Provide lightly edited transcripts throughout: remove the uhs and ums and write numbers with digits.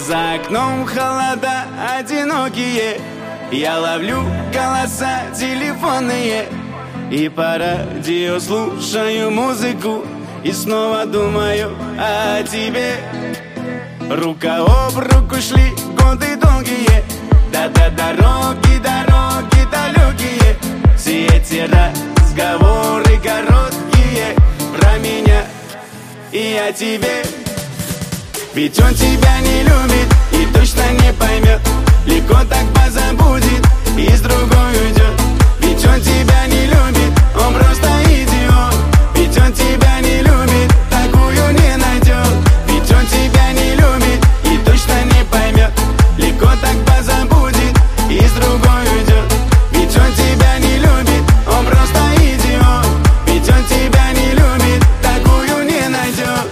За окном холода одинокие, я ловлю голоса телефонные и по радио слушаю музыку, и снова думаю о тебе. Рука об руку шли годы долгие, да-да, дороги, дороги далекие. Все эти разговоры короткие про меня и о тебе. Ведь он тебя не любит и точно не поймет, легко так позабудет и с другой уйдет. Ведь он тебя не любит, он просто идиот. Ведь он тебя не любит, такую не найдет. Ведь он тебя не любит и точно не поймет, легко так позабудет и с другой уйдет. Ведь он тебя не любит, он просто идиот. Ведь он тебя не любит, такую не найдет.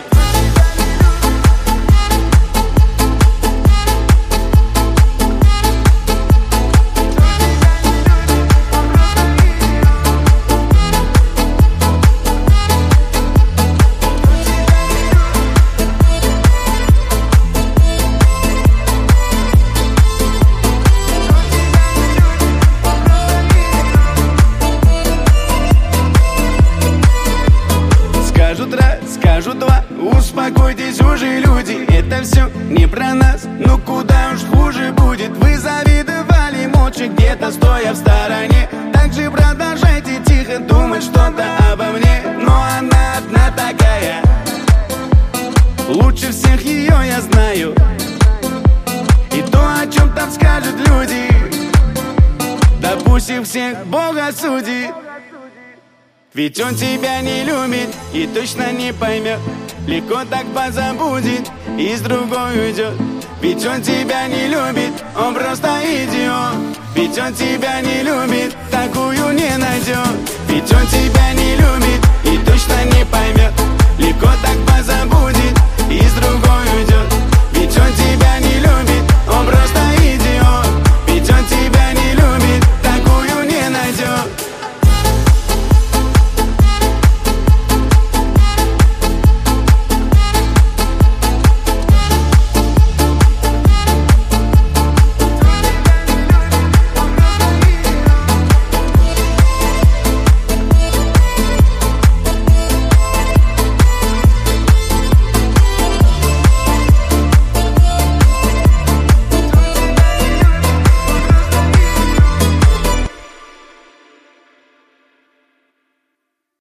Скажут раз, скажут два, успокойтесь уже, люди. Это все не про нас, ну куда уж хуже будет. Вы завидовали молча, где-то стоя в стороне. Так же продолжайте тихо думать что-то обо мне. Но она одна такая, лучше всех ее я знаю. И то, о чем там скажут люди, да пусть их всех Бог осудит. Ведь он тебя не любит и точно не поймет, легко так позабудет и с другой уйдет. Ведь он тебя не любит, он просто идиот. Ведь он тебя не любит, такую не найдет. Ведь он тебя не любит и точно не поймет, легко так позабудет и с другой уйдет. Ведь он тебя не любит.